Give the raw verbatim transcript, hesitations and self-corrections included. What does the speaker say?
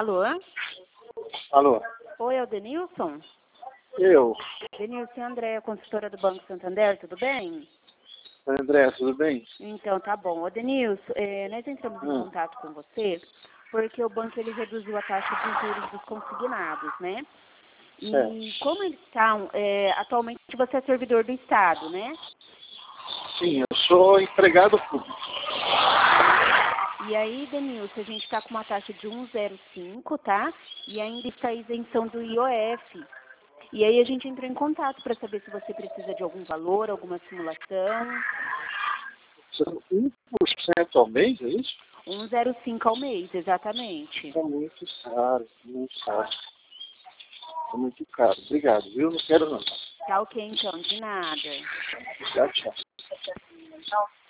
Alô? Alô? Oi, é o Denilson? Eu. Denilson, André, consultora do Banco Santander, tudo bem? André, tudo bem? Então, tá bom. Ô, Denilson, é, nós entramos em Hum. contato com você porque o banco ele reduziu a taxa de juros dos consignados, né? E Certo. como eles estão, é, atualmente você é servidor do Estado, né? Sim, eu sou empregado público. E aí, Denilson, a gente está com uma taxa de um vírgula zero cinco, tá? E ainda está a isenção do I O F. E aí a gente entrou em contato para saber se você precisa de algum valor, alguma simulação. São um por cento ao mês, é isso? um vírgula zero cinco ao mês, exatamente. Está muito caro, muito caro. Está muito caro. Obrigado, viu? Não quero não. Tá ok, então, de nada. Tchau, tchau.